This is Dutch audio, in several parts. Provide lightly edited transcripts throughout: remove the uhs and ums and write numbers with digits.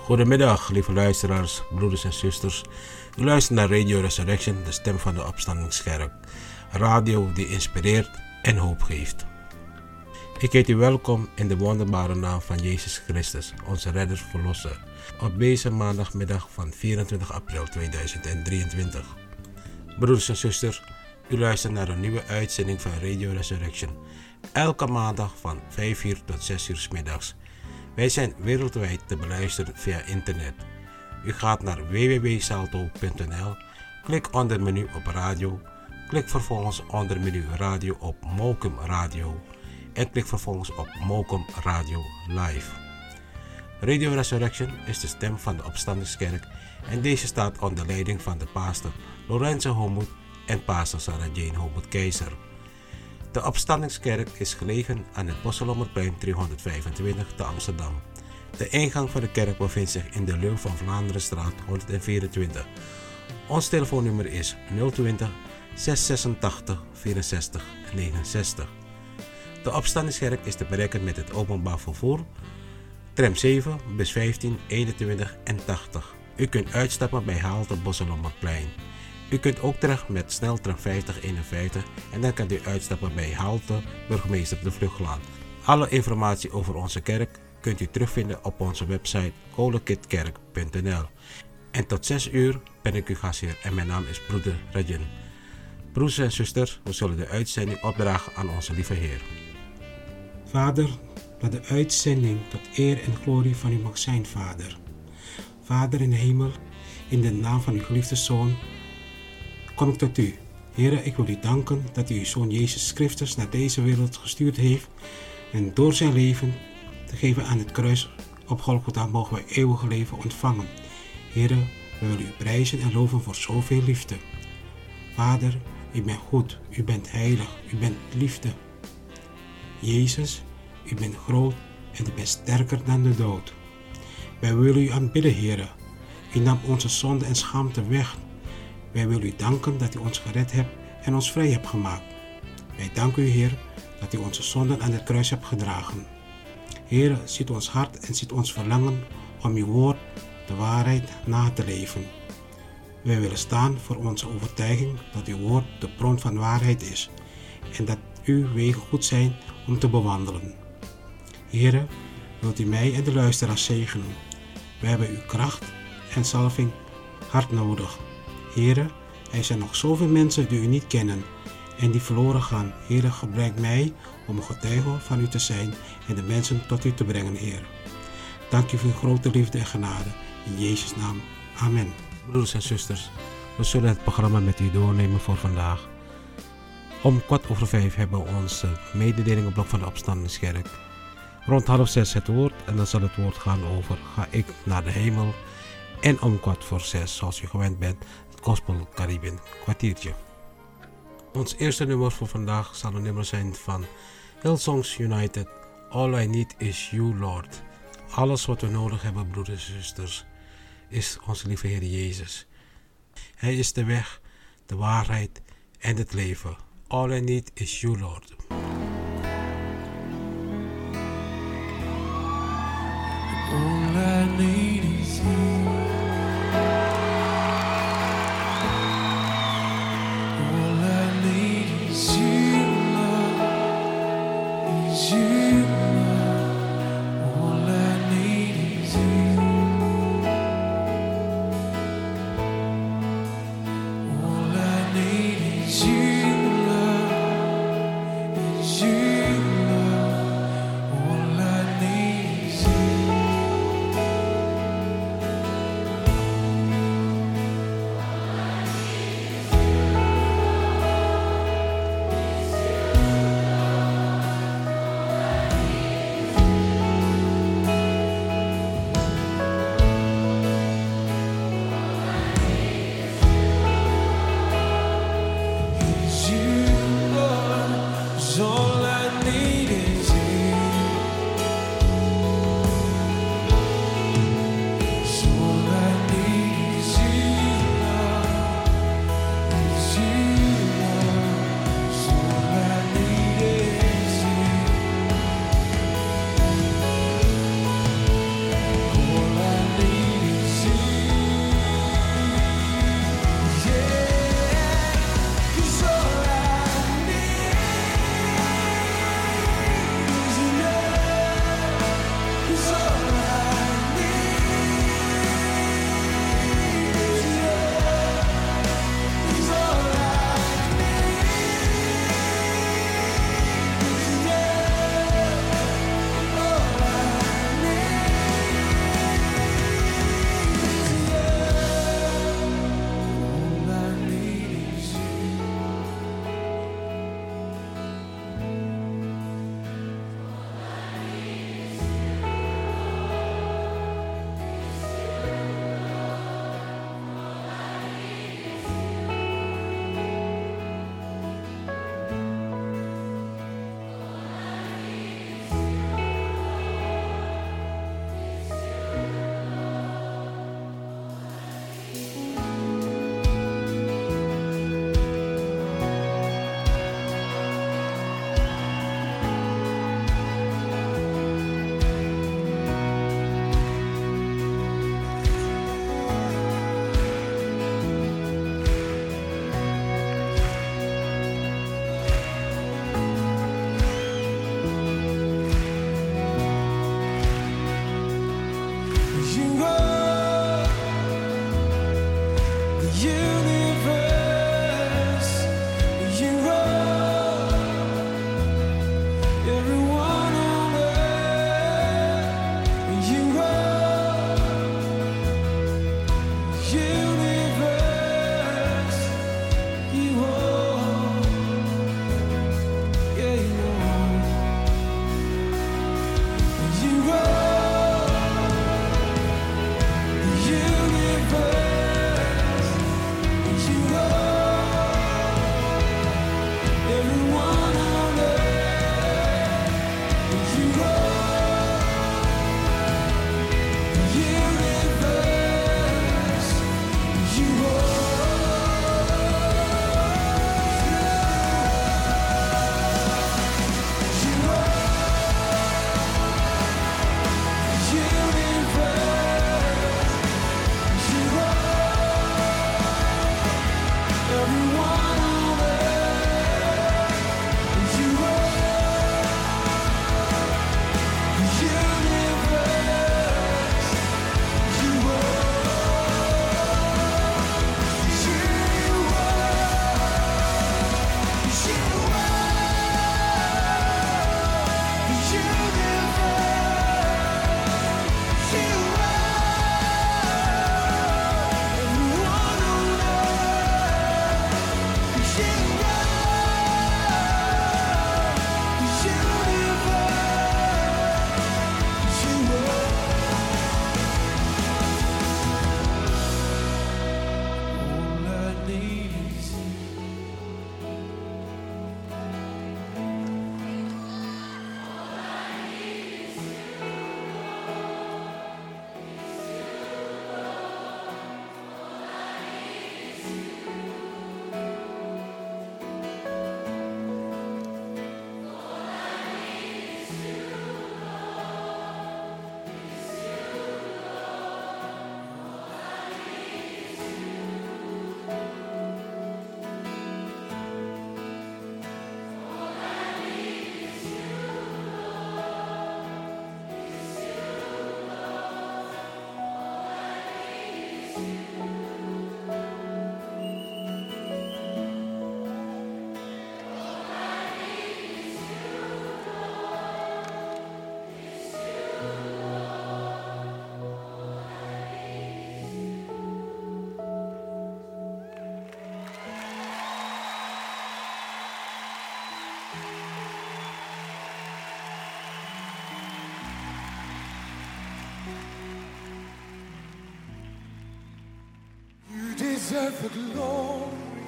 Goedemiddag, lieve luisteraars, broeders en zusters. U luistert naar Radio Resurrection, de stem van de opstandingskerk. Radio die inspireert en hoop geeft. Ik heet u welkom in de wonderbare naam van Jezus Christus, onze redder verlosser, op deze maandagmiddag van 24 april 2023. Broeders en zusters, u luistert naar een nieuwe uitzending van Radio Resurrection. Elke maandag van 5 uur tot 6 uur 's middags. Wij zijn wereldwijd te beluisteren via internet. U gaat naar www.salto.nl, klik onder menu op radio, klik vervolgens onder menu radio op Mokum Radio en klik vervolgens op Mokum Radio Live. Radio Resurrection is de stem van de opstandingskerk en deze staat onder leiding van de pastor Lorenzo Homoet en pastor Sarah Jane Homoet Keizer. De opstandingskerk is gelegen aan het Bosselommerplein 325 te Amsterdam. De ingang van de kerk bevindt zich in de Leeuw van Vlaanderenstraat 124. Ons telefoonnummer is 020 686 64 69. De opstandingskerk is te bereiken met het openbaar vervoer, tram 7, bus 15, 21 en 80. U kunt uitstappen bij halte Bosselommerplein. U kunt ook terecht met sneltram 5051 en dan kunt u uitstappen bij halte Burgemeester de Vluchtlaan. Alle informatie over onze kerk kunt u terugvinden op onze website kolekitkerk.nl. En tot 6 uur ben ik uw gastheer en mijn naam is broeder Rajan. Broeders en zusters, we zullen de uitzending opdragen aan onze lieve Heer. Vader, laat de uitzending tot eer en glorie van u mag zijn, Vader. Vader in de hemel, in de naam van uw geliefde Zoon, kom ik tot u. Heere, ik wil u danken dat u uw Zoon Jezus Christus naar deze wereld gestuurd heeft en door zijn leven te geven aan het kruis op Golgotha mogen wij eeuwige leven ontvangen. Heere, we willen u prijzen en loven voor zoveel liefde. Vader, u bent goed, u bent heilig, u bent liefde. Jezus, u bent groot en u bent sterker dan de dood. Wij willen u aanbidden, Heere. U nam onze zonde en schaamte weg. Wij willen u danken dat u ons gered hebt en ons vrij hebt gemaakt. Wij danken u, Heer, dat u onze zonden aan het kruis hebt gedragen. Heer, ziet ons hart en ziet ons verlangen om uw woord, de waarheid, na te leven. Wij willen staan voor onze overtuiging dat uw woord de bron van waarheid is en dat uw wegen goed zijn om te bewandelen. Heer, wilt u mij en de luisteraars zegenen. Wij hebben uw kracht en zalving hard nodig. Heere, er zijn nog zoveel mensen die u niet kennen en die verloren gaan. Heere, gebruik mij om een getuige van u te zijn en de mensen tot u te brengen, Heer. Dank u voor uw grote liefde en genade. In Jezus' naam. Amen. Broeders en zusters, we zullen het programma met u doornemen voor vandaag. Om 5:15 hebben we ons mededelingenblok van de opstandingskerk. Rond 5:30 het woord en dan zal het woord gaan over ga ik naar de hemel. En om 5:45, zoals u gewend bent, het Gospel Caribbean kwartiertje. Ons eerste nummer voor vandaag zal een nummer zijn van Hillsongs United. All I Need Is You, Lord. Alles wat we nodig hebben, broeders en zusters, is onze lieve Heer Jezus. Hij is de weg, de waarheid en het leven. All I need is you, Lord. All I need is you. All I need is you, Lord. Is you, Lord. All I need is you. All I need is you, Lord. universe. You are everyone on earth. You are universe. You are, yeah, you are. You are the universe. You are everyone on earth. You are the universe. You deserve the glory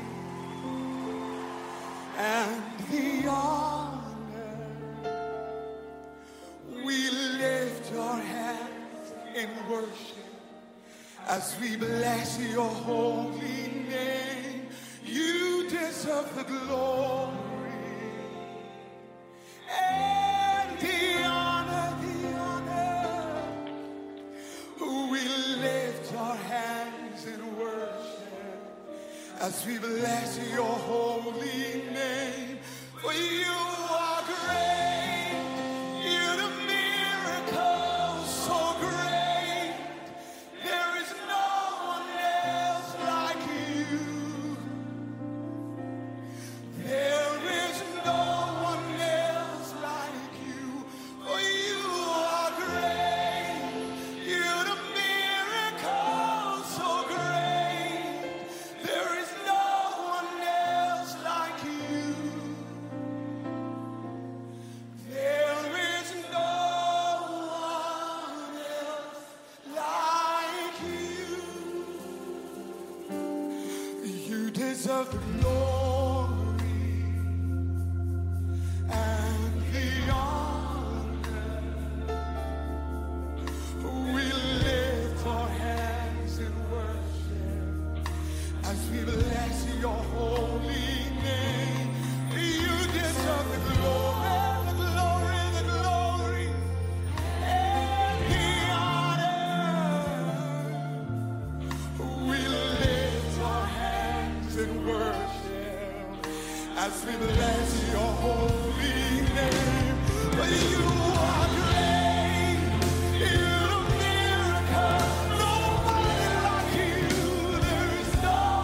and the honor. We lift our hands in worship as we bless your holy name. You deserve the glory and the honor, the honor. We lift our hands in worship as we bless your holy name. For you are great, you're the miracle so great. There is no one else like you. There is no one else like you. For you are great, you're the miracle so great. There is no one else like you. There is no one else like you. You deserve the glory and the honor. We lift our hands in worship as we bless your holy name. You deserve the glory, the glory, the glory, and the honor. We lift our hands in worship as we bless your holy name. For you are great, you're a miracle, nobody like you. There is no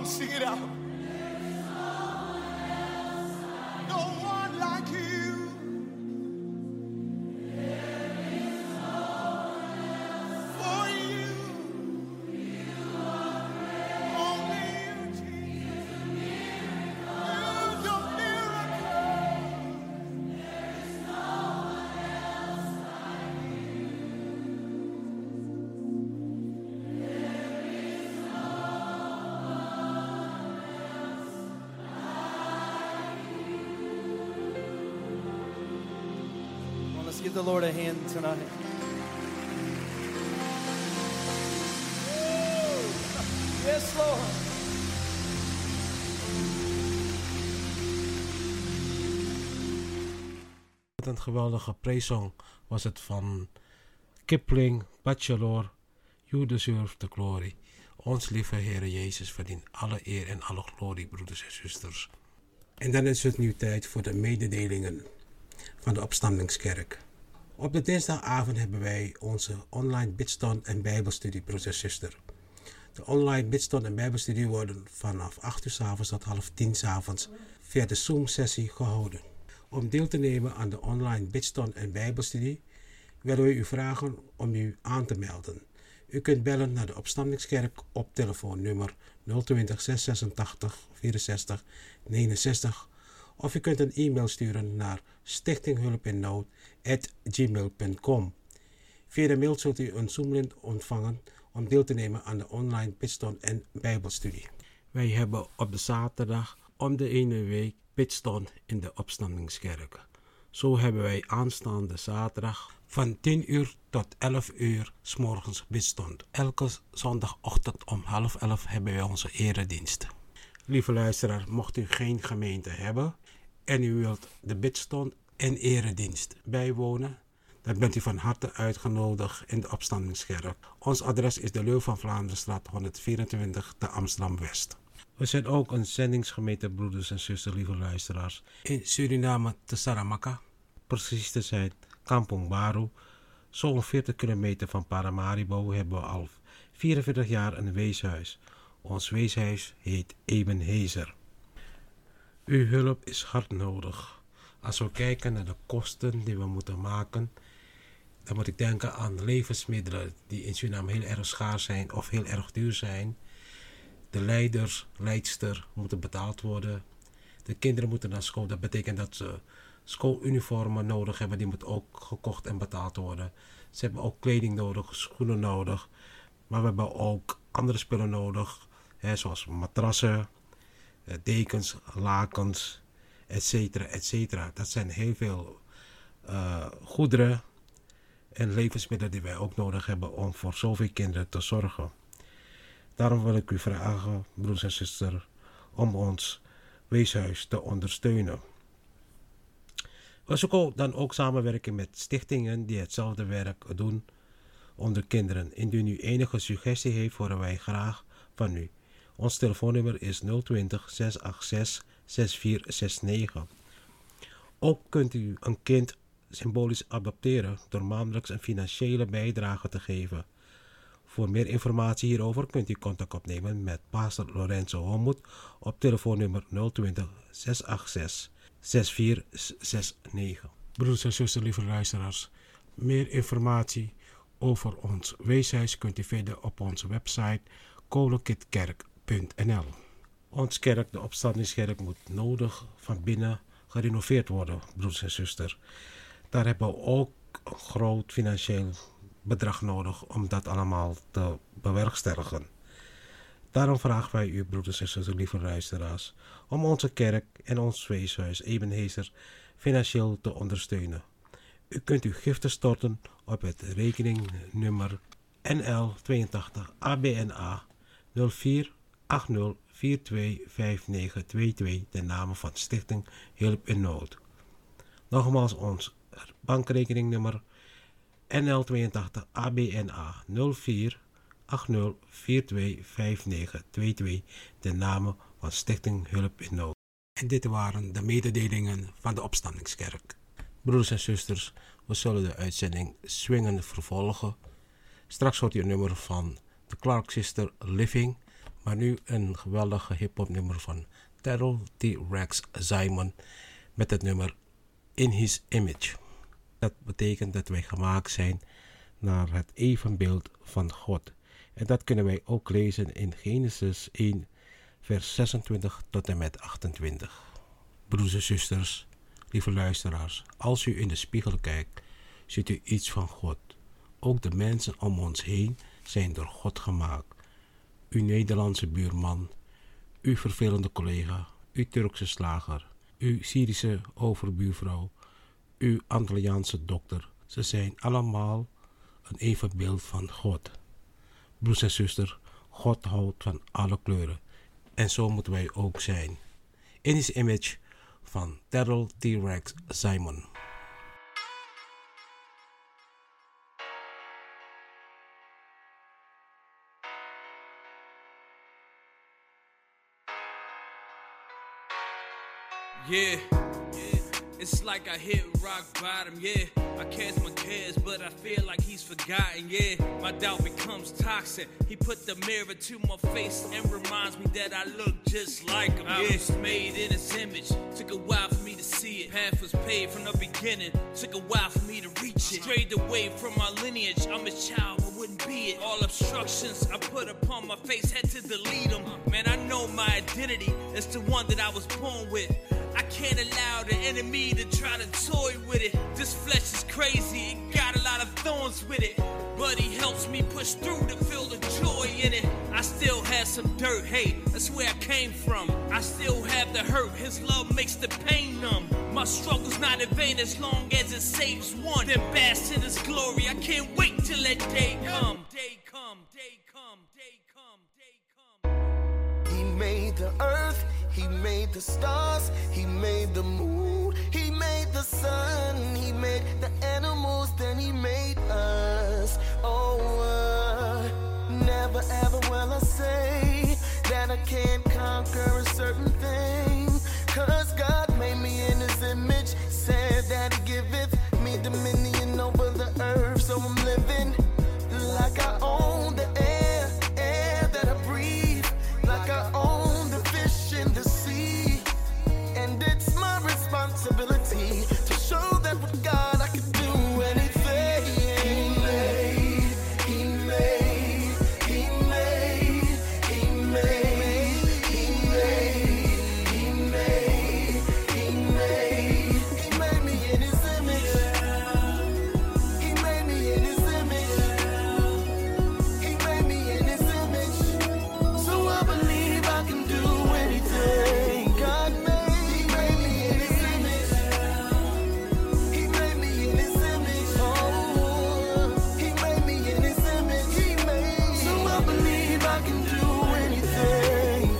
sing it out. No one like you. For you. Only you, Jesus. You do miracles. Well, let's give the Lord a hand tonight. Yes, Lord. Wat een geweldige prijssong was het van Kipling, Bachelor, You Deserve the Glory. Ons lieve Heere Jezus verdient alle eer en alle glorie, broeders en zusters. En dan is het nu tijd voor de mededelingen van de Opstandingskerk. Op de dinsdagavond hebben wij onze online bidstond en bijbelstudie, broeders en zusters. De online bidstond en bijbelstudie worden vanaf 8 uur 's avonds tot 9:30 's avonds via de Zoom-sessie gehouden. Om deel te nemen aan de online bidstond en bijbelstudie willen we u vragen om u aan te melden. U kunt bellen naar de Opstandingskerk op telefoonnummer 020 686 64 69 of u kunt een e-mail sturen naar stichtinghulpinnood@gmail.com. Via de mail zult u een Zoom-link ontvangen om deel te nemen aan de online bidstond en bijbelstudie. Wij hebben op de zaterdag om de ene week bidstond in de Opstandingskerk. Zo hebben wij aanstaande zaterdag van 10 uur tot 11 uur 's morgens bidstond. Elke zondagochtend om 10:30 hebben wij onze eredienst. Lieve luisteraar, mocht u geen gemeente hebben en u wilt de bidstond en eredienst bijwonen, dan bent u van harte uitgenodigd in de Opstandingskerk. Ons adres is de Leeuw van Vlaanderenstraat 124 te Amsterdam-West. We zijn ook een zendingsgemeente, broeders en zusters, lieve luisteraars, in Suriname te Saramaka. Precies te zijn, Kampong Baru. Zo'n 40 kilometer van Paramaribo hebben we al 44 jaar een weeshuis. Ons weeshuis heet Ebenezer. Uw hulp is hard nodig. Als we kijken naar de kosten die we moeten maken, dan moet ik denken aan levensmiddelen die in Suriname heel erg schaars zijn of heel erg duur zijn. De leidster moeten betaald worden. De kinderen moeten naar school. Dat betekent dat ze schooluniformen nodig hebben. Die moeten ook gekocht en betaald worden. Ze hebben ook kleding nodig, schoenen nodig. Maar we hebben ook andere spullen nodig. Zoals matrassen, dekens, lakens, etcetera, etcetera. Dat zijn heel veel goederen en levensmiddelen die wij ook nodig hebben om voor zoveel kinderen te zorgen. Daarom wil ik u vragen, broers en zusters, om ons weeshuis te ondersteunen. We zoeken dan ook samenwerking met stichtingen die hetzelfde werk doen onder kinderen. Indien u enige suggestie heeft, horen wij graag van u. Ons telefoonnummer is 020 686 6469. Ook kunt u een kind symbolisch adopteren door maandelijks een financiële bijdrage te geven. Voor meer informatie hierover kunt u contact opnemen met pastor Lorenzo Homoet op telefoonnummer 020 686 6469. Broeders en zusters, lieve luisteraars, meer informatie over ons weeshuis kunt u vinden op onze website kolenkitkerk.nl. Ons kerk, de Opstandingskerk, moet nodig van binnen gerenoveerd worden, broeders en zusters. Daar hebben we ook een groot financieel bedrag nodig om dat allemaal te bewerkstelligen. Daarom vragen wij u, broeders en zusters, lieve luisteraars, om onze kerk en ons weeshuis Ebenezer financieel te ondersteunen. U kunt uw giften storten op het rekeningnummer NL82 ABNA 04 80 42 5922 ten name van Stichting Hulp in Nood. Nogmaals ons bankrekeningnummer NL82 ABNA 04 80 42 5922 ten name van Stichting Hulp in Nood. En dit waren de mededelingen van de Opstandingskerk. Broeders en zusters, we zullen de uitzending swingend vervolgen. Straks hoort u een nummer van de Clark Sister Living, Maar nu een geweldige hip-hop nummer van Terrell T. Rex Simon met het nummer In His Image. Dat betekent dat wij gemaakt zijn naar het evenbeeld van God. En dat kunnen wij ook lezen in Genesis 1, vers 26 tot en met 28. Broeders en zusters, lieve luisteraars, als u in de spiegel kijkt, ziet u iets van God. Ook de mensen om ons heen zijn door God gemaakt. Uw Nederlandse buurman, uw vervelende collega, uw Turkse slager, uw Syrische overbuurvrouw, uw Antilliaanse dokter. Ze zijn allemaal een evenbeeld van God. Broers en zusters, God houdt van alle kleuren. En zo moeten wij ook zijn. In His Image van Terrell T. Rex Simon. Yeah, it's like I hit rock bottom, yeah. I cast my cares, but I feel like he's forgotten, yeah. My doubt becomes toxic. He put the mirror to my face and reminds me that I look just like him, yeah. I was made in his image, took a while for me to see it. Path was paved from the beginning, took a while for me to reach it. Strayed away from my lineage, I'm his child, I wouldn't be it. All obstructions I put upon my face, had to delete them. Man, I know my identity, it's the one that I was born with. I can't allow the enemy to try to toy with it. This flesh is crazy, it got a lot of thorns with it. But he helps me push through to feel the joy in it. I still have some dirt, hey, that's where I came from. I still have the hurt, his love makes the pain numb. My struggle's not in vain as long as it saves one. Then bask in his glory, I can't wait till that day come. Day come, day come, day come, day come. He made the earth, he made the stars, he made the moon, he made the sun, he made the animals, then he made us. Oh, never ever will I say that I can't conquer a certain thing, 'cause God made me in his image, said that he giveth me dominion over the earth. So I'm living like I own the air that I breathe, like I own the fish in the sea. And it's my responsibility to show that with God I can do anything. He made, he made, he made, he made, he made, he made, he made, he made me in his image. He made me in his image. He made me in his image. So I believe I can do anything. God made me in his image. He made me in his image. Oh, he made me in his image. He made. So I believe I can do anything.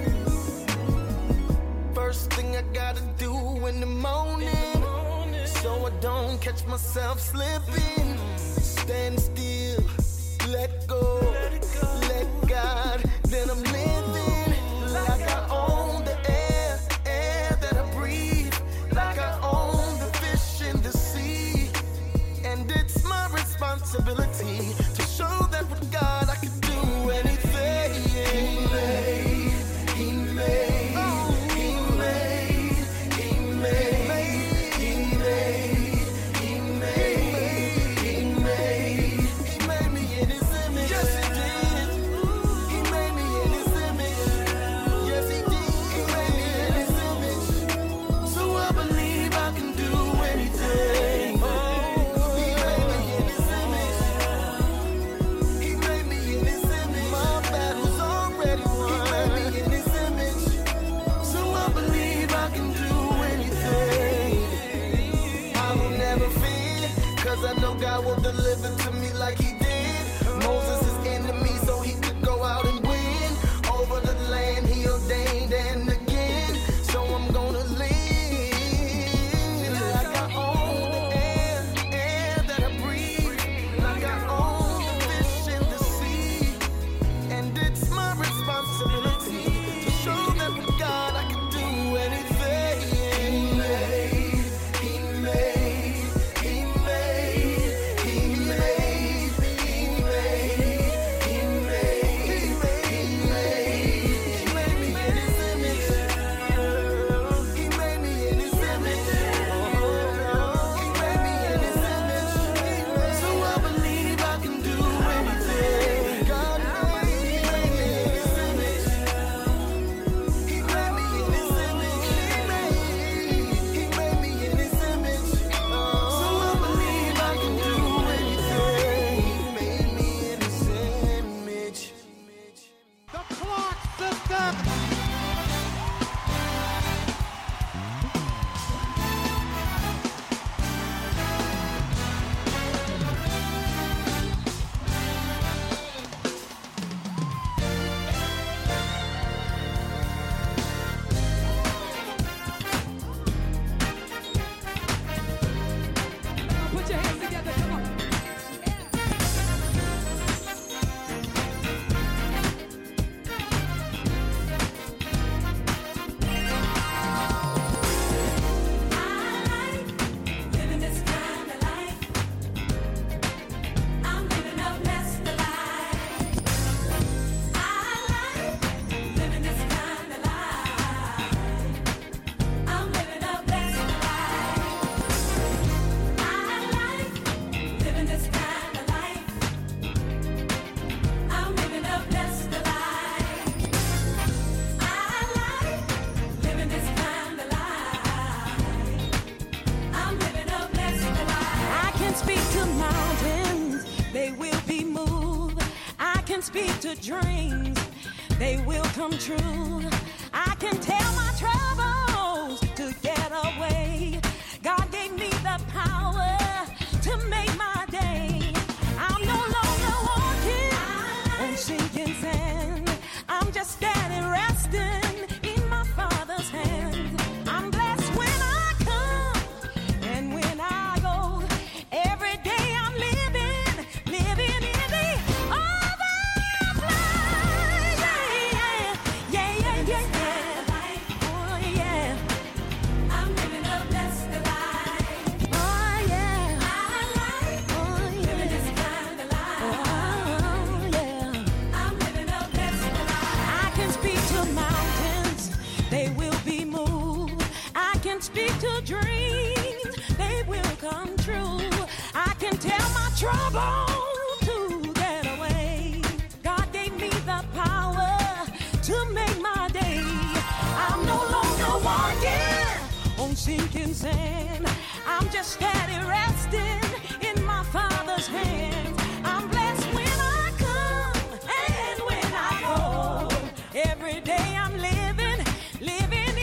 First thing I gotta do in the morning, so I don't catch myself slipping. Stand still, let go, let God. Then I'm living like I own the air that I breathe, like I own the fish in the sea. And it's my responsibility to show that with God I can do anything. He made, he made, he made, he made, he made, he made, he made, he made me in his image. Yes, he did. He made me in his image. Yes, he did. He made me in his image. So I believe I can do anything. Oh, he made me in his image. He made me in his image. My battle's already won. He made me in his image. So I believe I can do anything. I will never fear, 'cause I know God will deliver to me like he did Moses' enemy, so he could go out and win over the land he ordained. And again, so I'm gonna live like I own the air that I breathe, like I own the fish in the sea. And it's my responsibility to show that with God I can do anything. He made, he made, he made, he made, speak to dreams, they will come true. I can tell my troubles to get away. God gave me the power to make my day. I'm no longer walking on sinking sand. I'm just standing resting in my Father's hand. I'm blessed when I come and when I go. Every day I'm living in the overflow. Yeah, yeah, yeah, yeah, yeah. Oh, yeah. I'm living a blessed life. Oh, yeah. I like living this kind of life. Oh, yeah. I'm living a blessed life. I can speak to mountains, they will be moved. I can speak to dreams, they will come true. I can tell my troubles to get away. God gave me the power to make my day. I'm no longer walking on sinking sand. I'm just steady resting in my Father's hands. I'm blessed when I come and when I go. Every day I'm living in the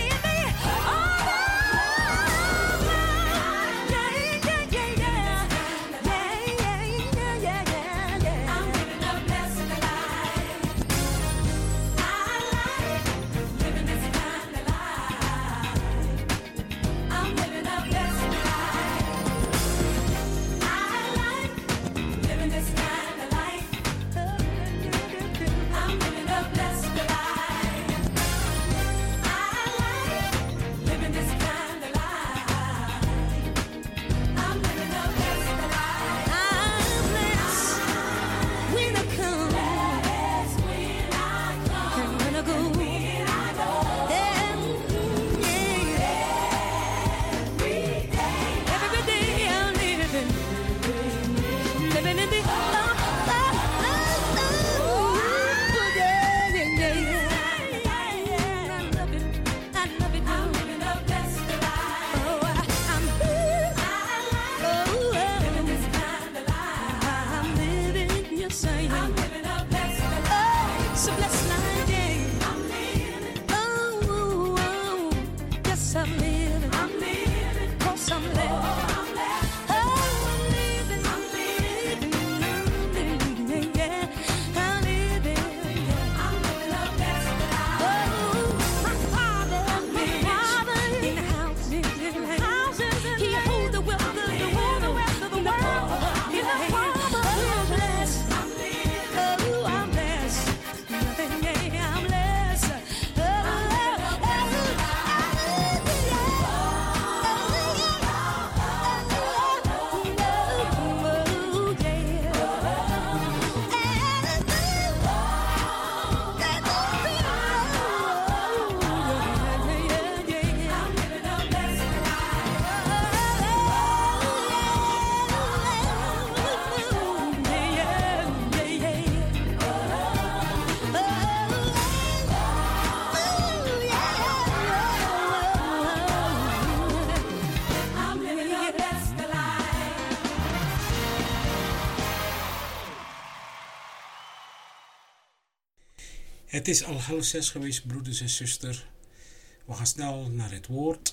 Het is al 5:30 geweest, broeders en zusters. We gaan snel naar het woord.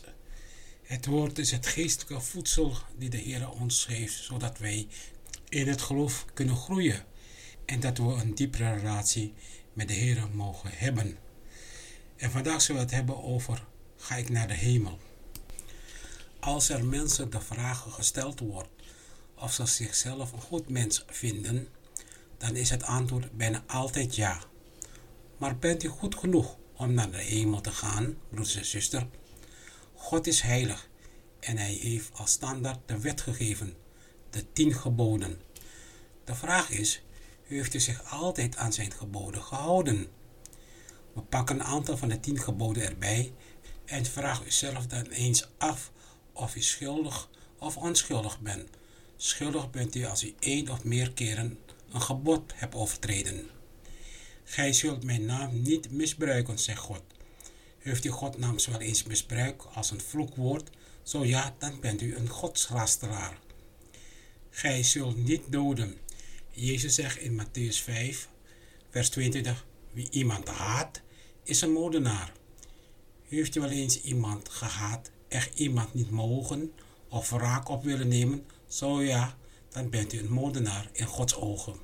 Het woord is het geestelijke voedsel die de Heer ons geeft, zodat wij in het geloof kunnen groeien en dat we een diepere relatie met de Heer mogen hebben. En vandaag zullen we het hebben over: ga ik naar de hemel? Als er mensen de vraag gesteld wordt of ze zichzelf een goed mens vinden, dan is het antwoord bijna altijd ja. Maar bent u goed genoeg om naar de hemel te gaan, broeders en zusters? God is heilig en hij heeft als standaard de wet gegeven, de 10 geboden. De vraag is, heeft u zich altijd aan zijn geboden gehouden? We pakken een aantal van de 10 geboden erbij en vraag uzelf dan eens af of u schuldig of onschuldig bent. Schuldig bent u als u 1 of meer keren een gebod hebt overtreden. Gij zult mijn naam niet misbruiken, zegt God. Heeft u Gods naam wel eens misbruikt als een vloekwoord? Zo ja, dan bent u een godslasteraar. Gij zult niet doden. Jezus zegt in Mattheüs 5, vers 22. Wie iemand haat, is een moordenaar. Heeft u wel eens iemand gehaat, echt iemand niet mogen of wraak op willen nemen? Zo ja, dan bent u een moordenaar in Gods ogen.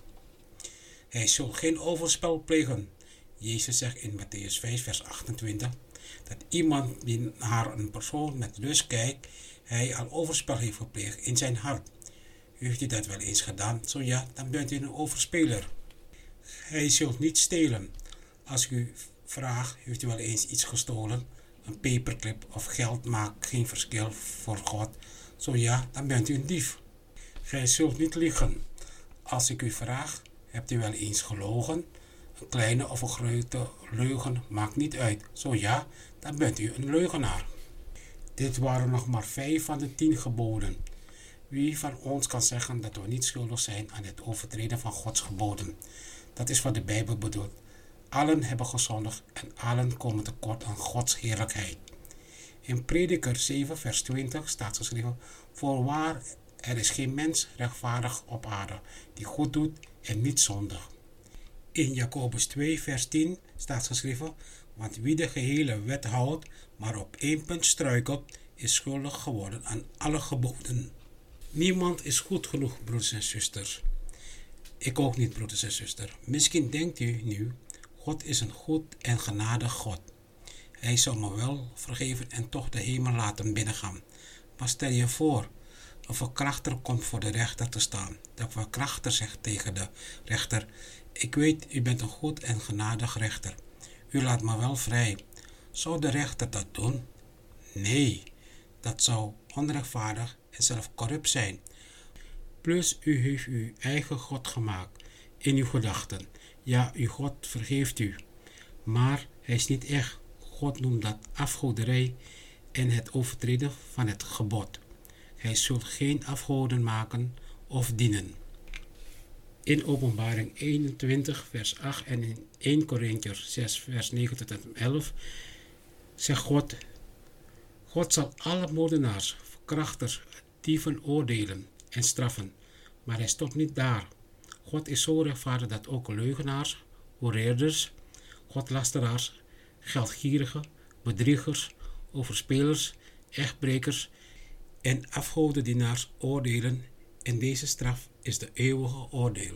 Hij zult geen overspel plegen. Jezus zegt in Mattheüs 5 vers 28 dat iemand die naar een persoon met lust kijkt, hij al overspel heeft gepleegd in zijn hart. Heeft u dat wel eens gedaan? Zo ja, dan bent u een overspeler. Hij zult niet stelen. Als u vraagt, heeft u wel eens iets gestolen? Een paperclip of geld maakt geen verschil voor God. Zo ja, dan bent u een dief. Gij zult niet liegen. Als ik u vraag, hebt u wel eens gelogen? Een kleine of een grote leugen maakt niet uit. Zo ja, dan bent u een leugenaar. Dit waren nog maar 5 van de 10 geboden. Wie van ons kan zeggen dat we niet schuldig zijn aan het overtreden van Gods geboden? Dat is wat de Bijbel bedoelt. Allen hebben gezondigd en allen komen tekort aan Gods heerlijkheid. In Prediker 7 vers 20 staat geschreven: Voorwaar, er is geen mens rechtvaardig op aarde die goed doet en niet zondigt. In Jacobus 2 vers 10 staat geschreven: Want wie de gehele wet houdt, maar op 1 punt struikelt, is schuldig geworden aan alle geboden. Niemand is goed genoeg, broeders en zusters. Ik ook niet, broeders en zusters. Misschien denkt u nu, God is een goed en genadig God. Hij zou me wel vergeven en toch de hemel laten binnengaan. Maar stel je voor, een verkrachter komt voor de rechter te staan. De verkrachter zegt tegen de rechter: Ik weet, u bent een goed en genadig rechter. U laat me wel vrij. Zou de rechter dat doen? Nee, dat zou onrechtvaardig en zelf corrupt zijn. Plus u heeft uw eigen God gemaakt in uw gedachten. Ja, uw God vergeeft u. Maar hij is niet echt. God noemt dat afgoderij en het overtreden van het gebod. Hij zult geen afgoden maken of dienen. In Openbaring 21 vers 8 en in 1 Korintiërs 6 vers 9 tot en 11 zegt God: God zal alle moordenaars, verkrachters, dieven oordelen en straffen. Maar hij stopt niet daar. God is zo rechtvaardig dat ook leugenaars, hoereerders, godlasteraars, geldgierigen, bedriegers, overspelers, echtbrekers en afgodendienaars oordelen, en deze straf is de eeuwige oordeel.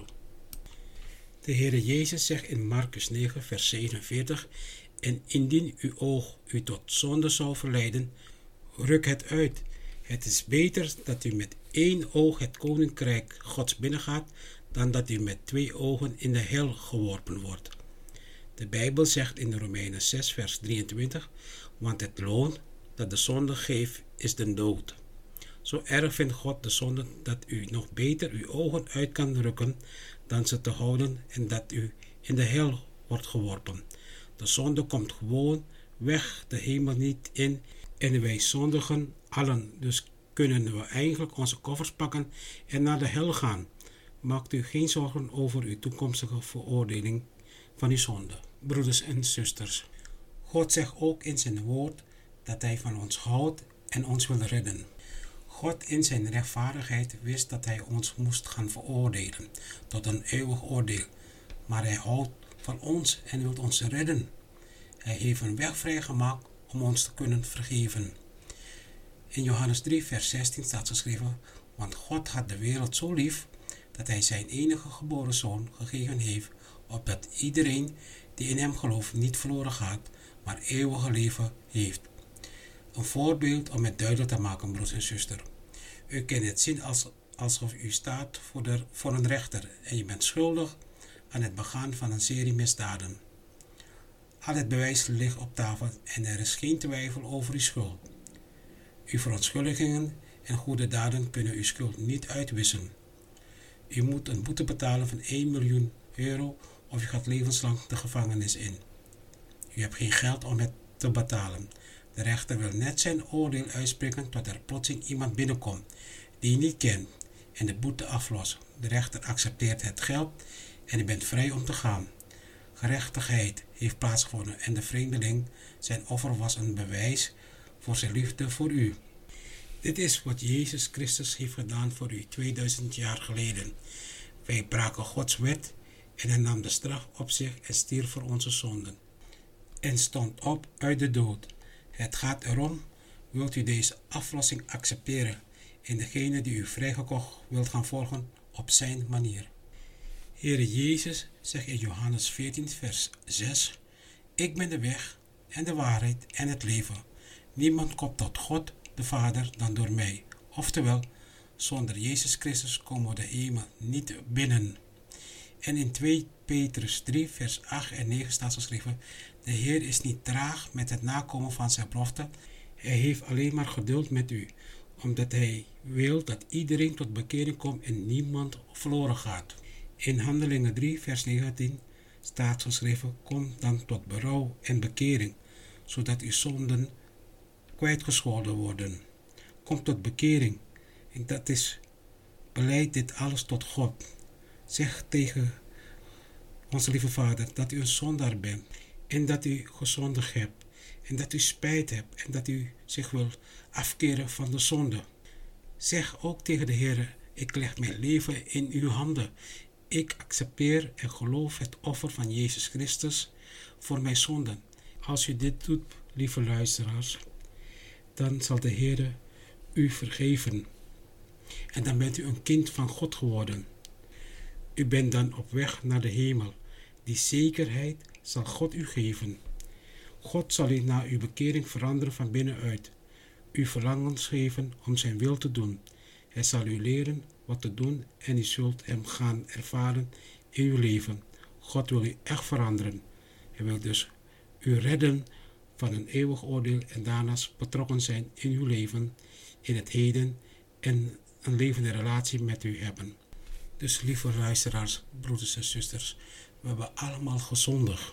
De Heere Jezus zegt in Markus 9 vers 47: En indien uw oog u tot zonde zou verleiden, ruk het uit. Het is beter dat u met 1 oog het koninkrijk Gods binnengaat, dan dat u met 2 ogen in de hel geworpen wordt. De Bijbel zegt in Romeinen 6 vers 23: Want het loon dat de zonde geeft is de dood. Zo erg vindt God de zonde dat u nog beter uw ogen uit kan rukken dan ze te houden en dat u in de hel wordt geworpen. De zonde komt gewoon weg de hemel niet in en wij zondigen allen. Dus kunnen we eigenlijk onze koffers pakken en naar de hel gaan. Maakt u geen zorgen over uw toekomstige veroordeling van uw zonde. Broeders en zusters, God zegt ook in zijn woord dat hij van ons houdt en ons wil redden. God in zijn rechtvaardigheid wist dat hij ons moest gaan veroordelen tot een eeuwig oordeel. Maar hij houdt van ons en wil ons redden. Hij heeft een weg vrijgemaakt om ons te kunnen vergeven. In Johannes 3 vers 16 staat geschreven: Want God had de wereld zo lief dat hij zijn enige geboren zoon gegeven heeft, opdat iedereen die in hem gelooft niet verloren gaat, maar eeuwige leven heeft. Een voorbeeld om het duidelijk te maken, broers en zusters. U kent het zien alsof u staat voor een rechter en je bent schuldig aan het begaan van een serie misdaden. Al het bewijs ligt op tafel en er is geen twijfel over uw schuld. Uw verontschuldigingen en goede daden kunnen uw schuld niet uitwissen. U moet een boete betalen van 1 miljoen euro of u gaat levenslang de gevangenis in. U hebt geen geld om het te betalen. De rechter wil net zijn oordeel uitspreken tot er plotseling iemand binnenkomt die je niet kent en de boete aflost. De rechter accepteert het geld en u bent vrij om te gaan. Gerechtigheid heeft plaatsgevonden en de vreemdeling, zijn offer was een bewijs voor zijn liefde voor u. Dit is wat Jezus Christus heeft gedaan voor u 2000 jaar geleden. Wij braken Gods wet En hij nam de straf op zich en stierf voor onze zonden. En stond op uit de dood. Het gaat erom, wilt u deze aflossing accepteren en degene die u vrijgekocht wilt gaan volgen op zijn manier. Heere Jezus zegt in Johannes 14 vers 6, ik ben de weg en de waarheid en het leven. Niemand komt tot God de Vader dan door mij. Oftewel, zonder Jezus Christus komen we de hemel niet binnen. En in 2 Petrus 3 vers 8 en 9 staat geschreven, de Heer is niet traag met het nakomen van zijn belofte. Hij heeft alleen maar geduld met u, omdat hij wil dat iedereen tot bekering komt en niemand verloren gaat. In Handelingen 3 vers 19 staat geschreven, kom dan tot berouw en bekering, zodat uw zonden kwijtgescholden worden. Kom tot bekering. En dat is, beleid dit alles tot God. Zeg tegen onze lieve Vader dat u een zondaar bent en dat u gezondigd hebt en dat u spijt hebt en dat u zich wil afkeren van de zonde. Zeg ook tegen de Heer, ik leg mijn leven in uw handen. Ik accepteer en geloof het offer van Jezus Christus voor mijn zonden. Als u dit doet, lieve luisteraars, dan zal de Heer u vergeven. En dan bent u een kind van God geworden. U bent dan op weg naar de hemel. Die zekerheid zal God u geven. God zal u na uw bekering veranderen van binnenuit. U verlangens geven om zijn wil te doen. Hij zal u leren wat te doen en u zult hem gaan ervaren in uw leven. God wil u echt veranderen. Hij wil dus u redden van een eeuwig oordeel en daarnaast betrokken zijn in uw leven, in het heden en een levende relatie met u hebben. Dus lieve luisteraars, broeders en zusters, we hebben allemaal gezondigd.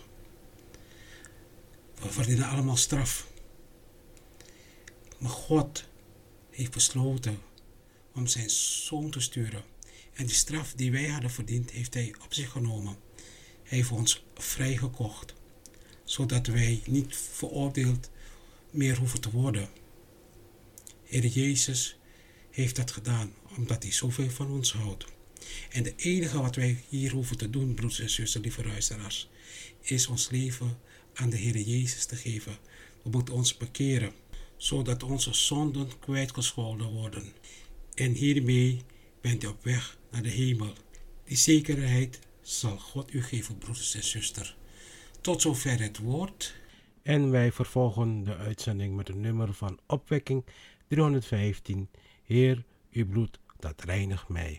We verdienen allemaal straf. Maar God heeft besloten om zijn zoon te sturen. En die straf die wij hadden verdiend, heeft hij op zich genomen. Hij heeft ons vrijgekocht, zodat wij niet veroordeeld meer hoeven te worden. Heer Jezus heeft dat gedaan, omdat hij zoveel van ons houdt. En het enige wat wij hier hoeven te doen, broeders en zusters, lieve luisteraars, is ons leven aan de Heer Jezus te geven. We moeten ons bekeren, zodat onze zonden kwijtgescholden worden. En hiermee bent u op weg naar de hemel. Die zekerheid zal God u geven, broeders en zusters. Tot zover het woord. En wij vervolgen de uitzending met een nummer van opwekking 315. Heer, uw bloed, dat reinigt mij.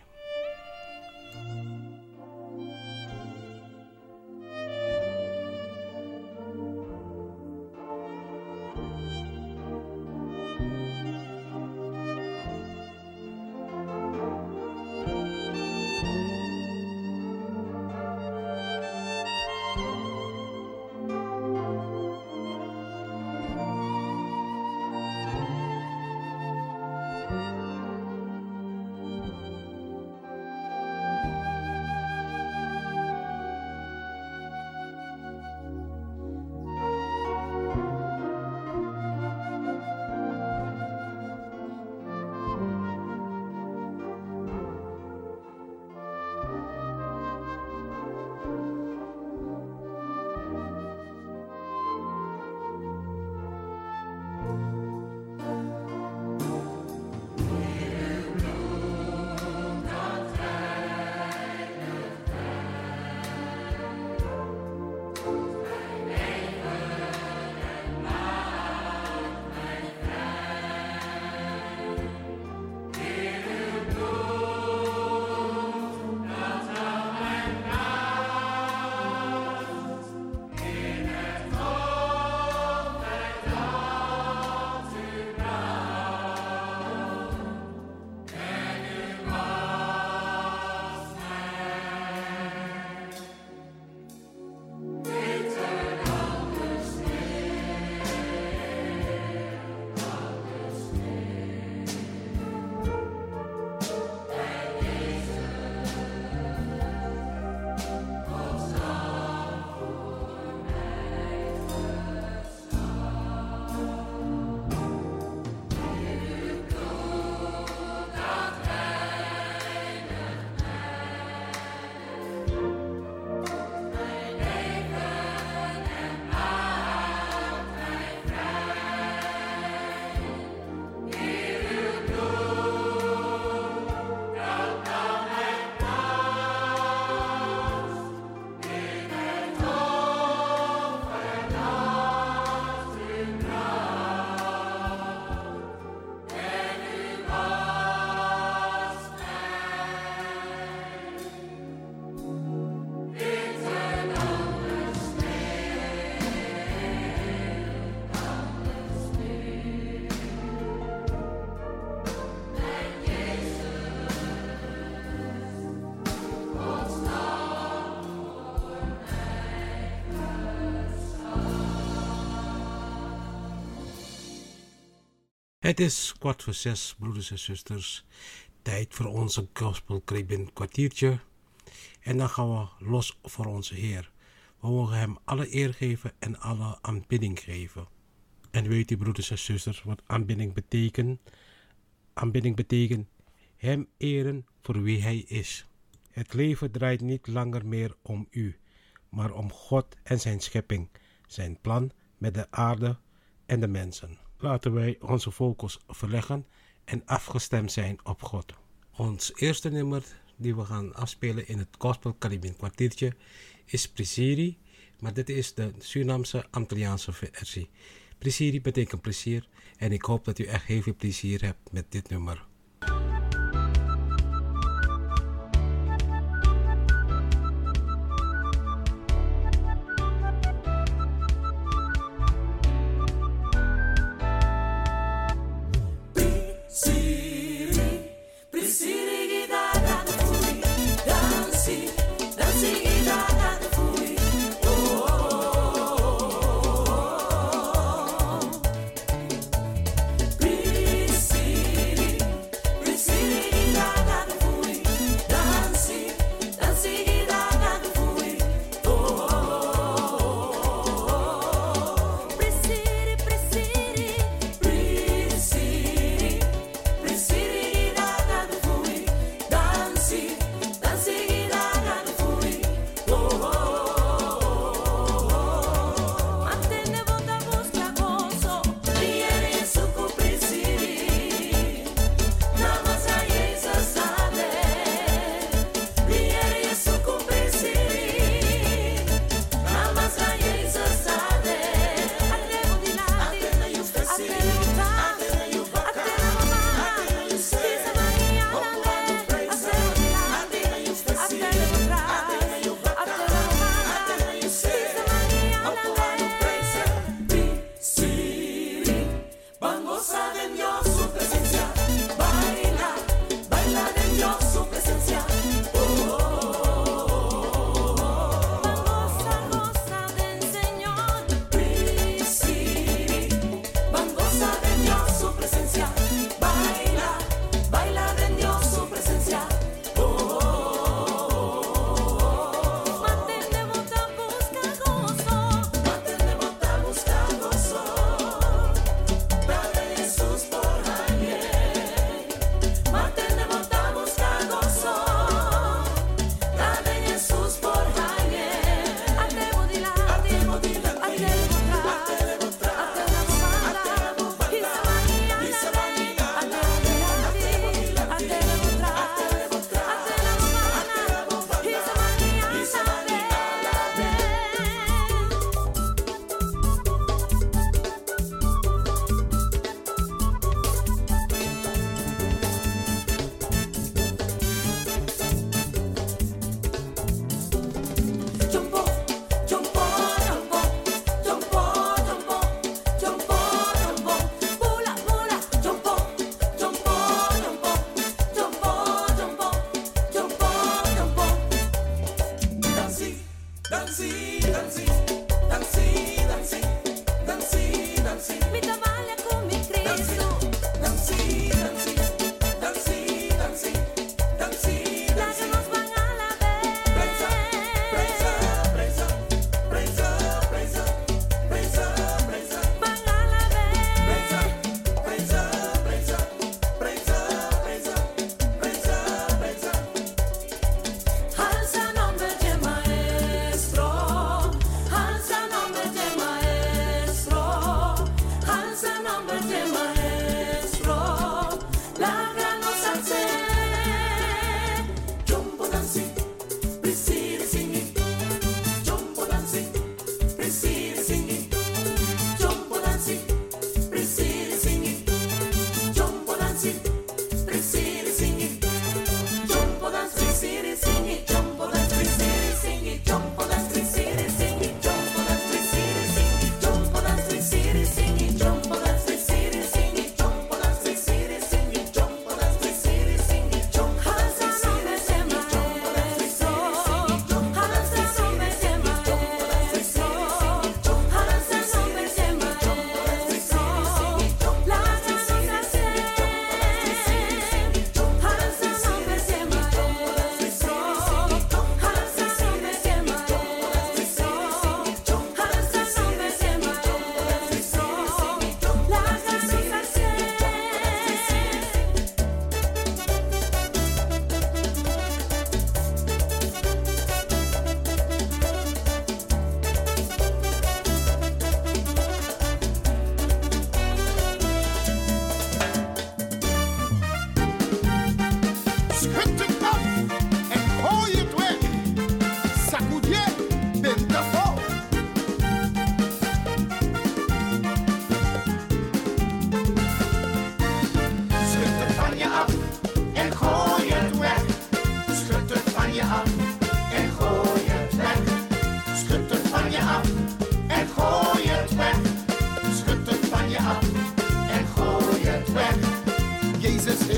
Het is 5:15, broeders en zusters. Tijd voor onze Gospel Caribbean kwartiertje. En dan gaan we los voor onze Heer. We mogen Hem alle eer geven en alle aanbidding geven. En weet u, broeders en zusters, wat aanbidding betekent? Aanbidding betekent Hem eren voor wie Hij is. Het leven draait niet langer meer om u, maar om God en zijn schepping, zijn plan met de aarde en de mensen. Laten wij onze focus verleggen en afgestemd zijn op God. Ons eerste nummer die we gaan afspelen in het Gospel Caribbean kwartiertje is Presiri, maar dit is de Surinaamse Antilliaanse versie. Presiri betekent plezier en ik hoop dat u echt heel veel plezier hebt met dit nummer.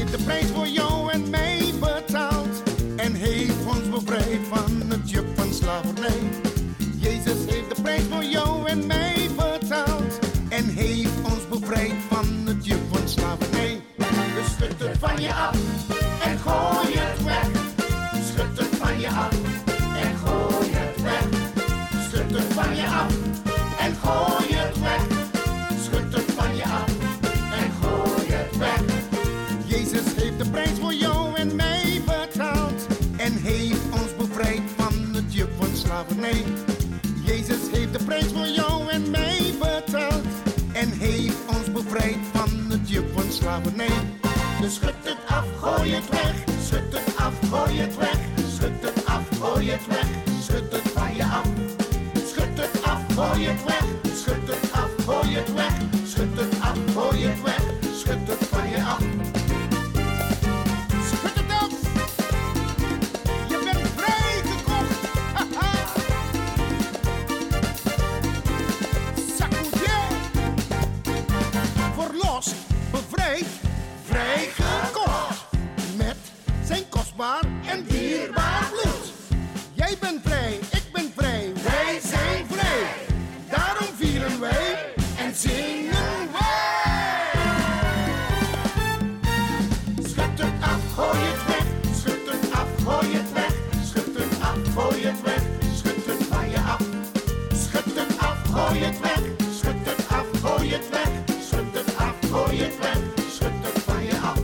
heeft de prijs voor jou en mij betaald en heeft ons bevrijd van het juk van slavernij. Jezus heeft de prijs voor jou en mij betaald en heeft ons bevrijd van het juk van slavernij. Dus schud het van je af en gooi het weg. Schud het van je af en gooi het weg. Schud het van je af en gooi het weg. Schud het van je af en gooi het weg. Jezus heeft de prijs voor jou en mij betaald en heeft ons bevrijd van het juk van slavernij. Jezus heeft de prijs voor jou en mij betaald en heeft ons bevrijd van het juk van slavernij. Dus schud het af, gooi het weg. Schud het af, gooi het weg. Schud het af, gooi het weg. Schud het van je af. Schud het af, gooi het weg. Schud het af, gooi het weg. Schud het af, gooi het weg. Schud het van je af. Schud het af. Je bent vrijgekocht. Haha. Sacudier. Verlost, bevrijd, vrijgekocht. Met zijn kostbaar en dierbaar bloed. Jij bent vrij, ik ben vrij, wij zijn vrij. Daarom vieren wij en zingen wij. Schud het af, gooi het weg. Schud het af, gooi het weg. Schud het af, gooi het weg. Schud het van je af. Schud het af, gooi het weg. Schud het af, gooi het weg. Schud het af, gooi het weg. Schud het van je af.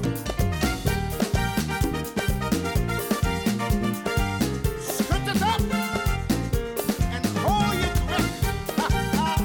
Schud het af en gooi het weg. Ha, ha.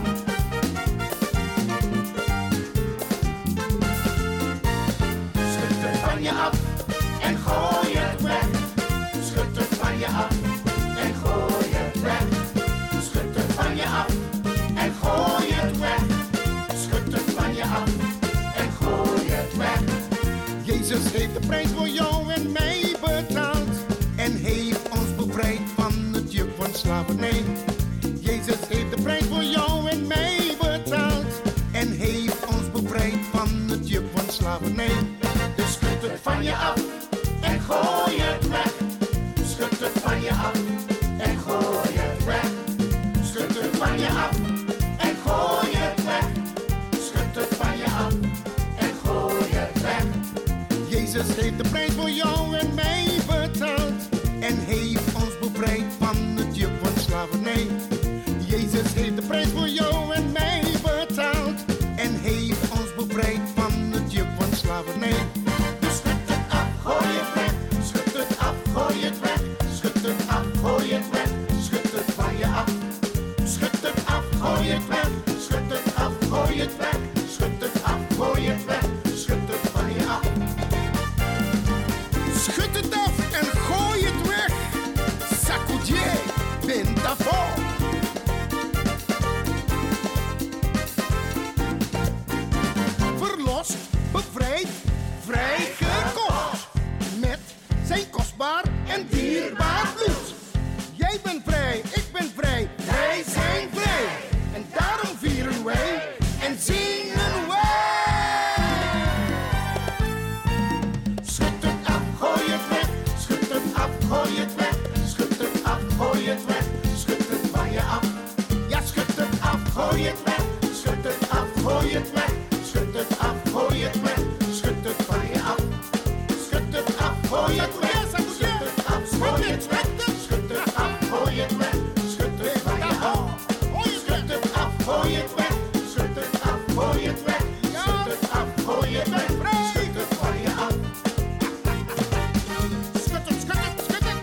Schud het van je af en gooi het weg. Schud het van je af en gooi het weg. Schud het van je af en gooi het weg. Schud het van je af en gooi het weg. Jezus heeft de prijs voor jou en mij betaald en heeft ons bevrijd van het juk van slavernij. Jezus heeft de prijs voor jou en mij betaald en heeft ons bevrijd van het juk van slavernij. Dus schud het van je af en gooi het weg. Schud het van je af en gooi het weg. Schud het van je af en gooi het weg. Schud het van je af en gooi het weg. Jezus heeft de prijs voor jou en mij betaald en heeft ons bevrijd van het juk van slavernij. Jezus heeft de prijs voor jou en mij betaald en heeft ons bevrijd van het juk van slavernij. Dus schud het af, gooi het weg. Schud het af, gooi het weg. Schud het af, gooi het weg. Schud het van je af. Schud het af, gooi het weg. Schud het af, gooi het weg. Schud het af, gooi het weg. Schud het van je af. Schud het af en gooi het weg. Sacudier, bent daarvoor. Verlost, bevrijd, vrijgekocht. Met zijn kostbaar en dierbaar bloed. Jij bent vrij, ik ben vrij, wij zijn vrij. En daarom vieren wij en zingen wij. Schud het af, gooi het weg. Schud het af, gooi het weg. Schud het af, gooi het weg. Schud het van je af. Ja, schud het af, gooi het weg. Schud het af, gooi het weg. Schud het af, gooi het weg. Schud het van je af. Schud het af, gooi het weg. Schud het af, gooi het weg. Schud het af, gooi het weg. Schud het van je af. Schud het af, gooi het weg. Schud het af, gooi het weg. Schud het af, gooi het weg. Schud het van je af. Schud het, schud het, schud het.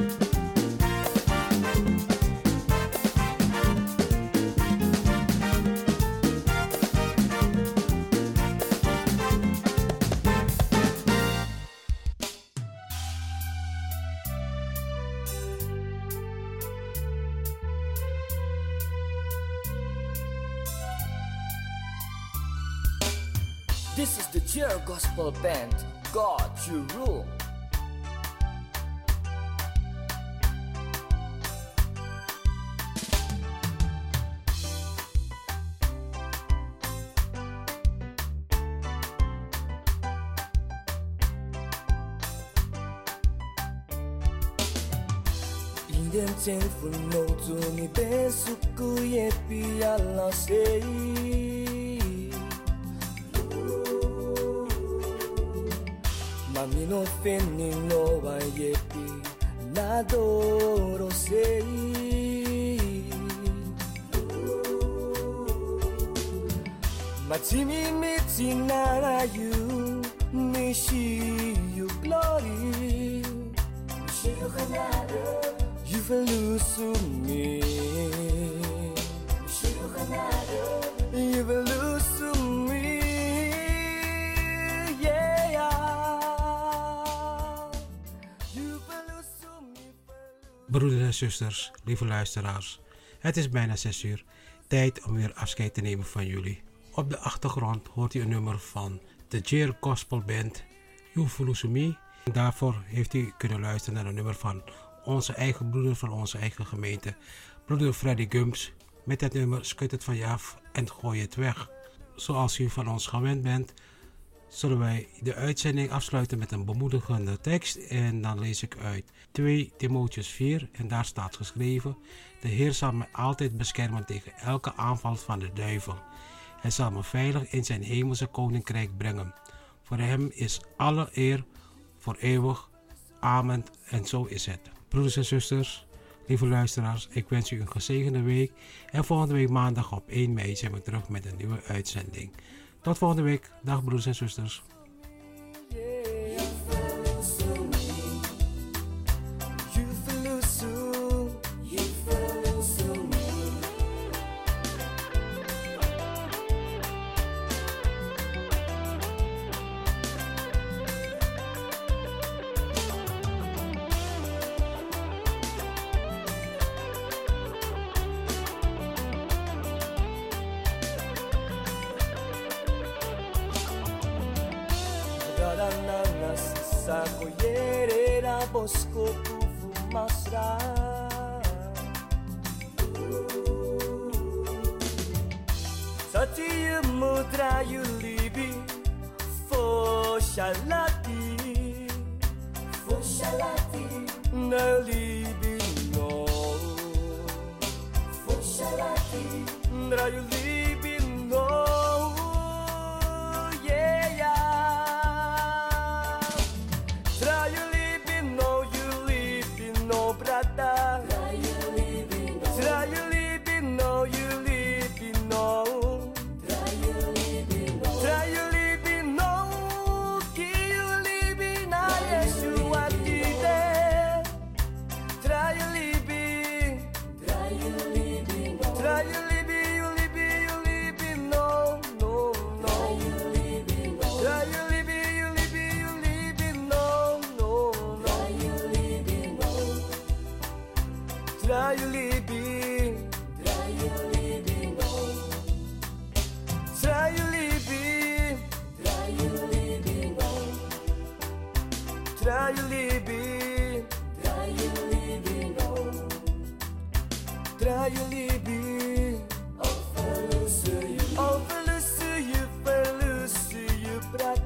This is the Jer Gospel Band. God, you rule. dem tempo no tu mi penso que pia la sei. Mami no feni no va yepi nadoro sei. Matimi mitina you mishi you glory. You will lose to me. You will lose to me. Yeah. You will lose to me. Broeders en zusters, lieve luisteraars, het is bijna 6 uur. Tijd om weer afscheid te nemen van jullie. Op de achtergrond hoort u een nummer van de Jer Gospel Band, You Will Lose to Me. Daarvoor heeft u kunnen luisteren naar een nummer van onze eigen broeder van onze eigen gemeente, broeder Freddy Gums, met het nummer Schud het van je af en gooi het weg. Zoals u van ons gewend bent, zullen wij de uitzending afsluiten met een bemoedigende tekst. En dan lees ik uit 2 Timotheus 4 en daar staat geschreven: de Heer zal mij altijd beschermen tegen elke aanval van de duivel. Hij zal me veilig in zijn hemelse koninkrijk brengen. Voor hem is alle eer voor eeuwig. Amen. En zo is het. Broeders en zusters, lieve luisteraars, ik wens u een gezegende week. En volgende week maandag op 1 mei zijn we terug met een nieuwe uitzending. Tot volgende week. Dag broeders en zusters. Bosco tu fumasra. Sati mudra you libi Foshalati No libi no Foshalati Ndra you libi no. Verluste je, praat